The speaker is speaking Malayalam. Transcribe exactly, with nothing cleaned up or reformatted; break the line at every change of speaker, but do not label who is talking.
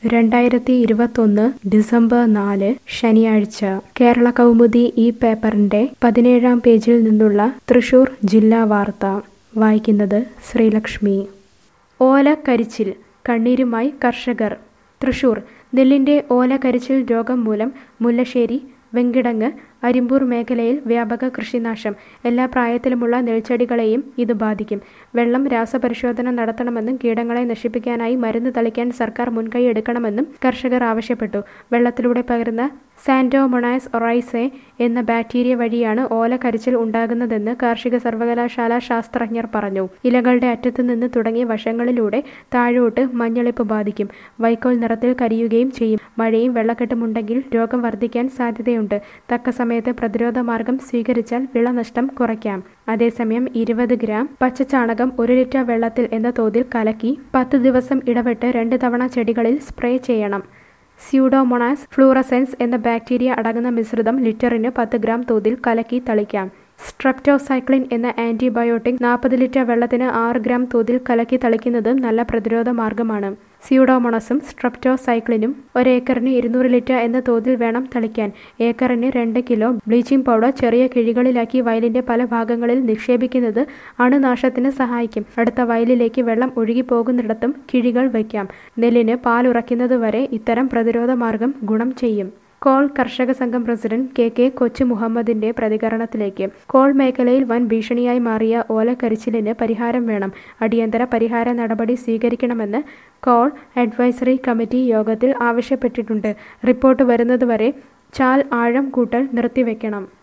രണ്ടായിരത്തി ഇരുപത്തൊന്ന് ഡിസംബർ നാല് ശനിയാഴ്ച കേരള കൗമുദി ഈ പേപ്പറിന്റെ പതിനേഴാം പേജിൽ നിന്നുള്ള തൃശൂർ ജില്ലാ വാർത്ത വായിക്കുന്നത് ശ്രീലക്ഷ്മി. ഓലക്കരിച്ചിൽ കണ്ണീരുമായി കർഷകർ. തൃശൂർ നെല്ലിന്റെ ഓലക്കരിച്ചിൽ രോഗം മൂലം മുല്ലശ്ശേരി, വെങ്കിടങ്ങ്, അരിമ്പൂർ മേഖലയിൽ വ്യാപക കൃഷിനാശം. എല്ലാ പ്രായത്തിലുമുള്ള നെൽച്ചെടികളെയും ഇത് ബാധിക്കും. വെള്ളം രാസപരിശോധന നടത്തണമെന്നും കീടങ്ങളെ നശിപ്പിക്കാനായി മരുന്ന് തളിക്കാൻ സർക്കാർ മുൻകൈ എടുക്കണമെന്നും കർഷകർ ആവശ്യപ്പെട്ടു. വെള്ളത്തിലൂടെ പകരുന്ന സാൻഡോമോണാസ് ഒറൈസെ എന്ന ബാക്ടീരിയ വഴിയാണ് ഓലക്കരിച്ചിൽ ഉണ്ടാകുന്നതെന്ന് കാർഷിക സർവകലാശാല ശാസ്ത്രജ്ഞർ പറഞ്ഞു. ഇലകളുടെ അറ്റത്തു നിന്ന് തുടങ്ങി വശങ്ങളിലൂടെ താഴോട്ട് മഞ്ഞളിപ്പ് ബാധിക്കും. വൈക്കോൽ നിറത്തിൽ കരിയുകയും ചെയ്യും. മഴയും വെള്ളക്കെട്ടുമുണ്ടെങ്കിൽ രോഗം വർദ്ധിക്കാൻ സാധ്യതയുണ്ട്. തക്ക സമയത്ത് പ്രതിരോധ മാർഗം സ്വീകരിച്ചാൽ വിളനഷ്ടം കുറയ്ക്കാം. അതേസമയം ഇരുപത് ഗ്രാം പച്ചച്ചാണകം ഒരു ലിറ്റർ വെള്ളത്തിൽ എന്ന തോതിൽ കലക്കി പത്ത് ദിവസം ഇടവിട്ട് രണ്ട് തവണ ചെടികളിൽ സ്പ്രേ ചെയ്യണം. സ്യൂഡോമോണാസ് ഫ്ലൂറസെൻസ് എന്ന ബാക്ടീരിയ അടങ്ങുന്ന മിശ്രിതം ലിറ്ററിന് പത്ത് ഗ്രാം തോതിൽ കലക്കി തളിക്കാം. സ്ട്രെപ്റ്റോസൈക്ലിൻ എന്ന ആന്റിബയോട്ടിക് നാൽപ്പത് ലിറ്റർ വെള്ളത്തിന് ആറ് ഗ്രാം തോതിൽ കലക്കി തളിക്കുന്നത് നല്ല പ്രതിരോധ മാർഗമാണ്. സ്യൂഡോമോണസും സ്ട്രെപ്റ്റോസൈക്ലിനും ഒരേക്കറിന് ഇരുന്നൂറ് ലിറ്റർ എന്ന തോതിൽ വേണം തളിക്കാൻ. ഏക്കറിന് രണ്ട് കിലോ ബ്ലീച്ചിംഗ് പൗഡർ ചെറിയ കിഴികളിലാക്കി വയലിന്റെ പല ഭാഗങ്ങളിൽ നിക്ഷേപിക്കുന്നത് അണുനാശത്തിന് സഹായിക്കും. അടുത്ത വയലിലേക്ക് വെള്ളം ഒഴുകിപ്പോകുന്നിടത്തും കിഴികൾ വയ്ക്കാം. നെല്ലിന് പാലുറയ്ക്കുന്നതുവരെ ഇത്തരം പ്രതിരോധ മാർഗം ഗുണം ചെയ്യും. കോൾ കർഷക സംഘം പ്രസിഡന്റ് കെ കെ കൊച്ചു മുഹമ്മദിന്റെ പ്രതികരണത്തിലേക്ക്. കോൾ മേഖലയിൽ വൻ ഭീഷണിയായി മാറിയ ഓലക്കരിച്ചിലിന് പരിഹാരം വേണം. അടിയന്തര പരിഹാര നടപടി സ്വീകരിക്കണമെന്ന് കോൾ അഡ്വൈസറി കമ്മിറ്റി യോഗത്തിൽ ആവശ്യപ്പെട്ടിട്ടുണ്ട്. റിപ്പോർട്ട് വരുന്നതുവരെ ചാൽ ആഴം കൂട്ടൽ നിർത്തിവെക്കണം.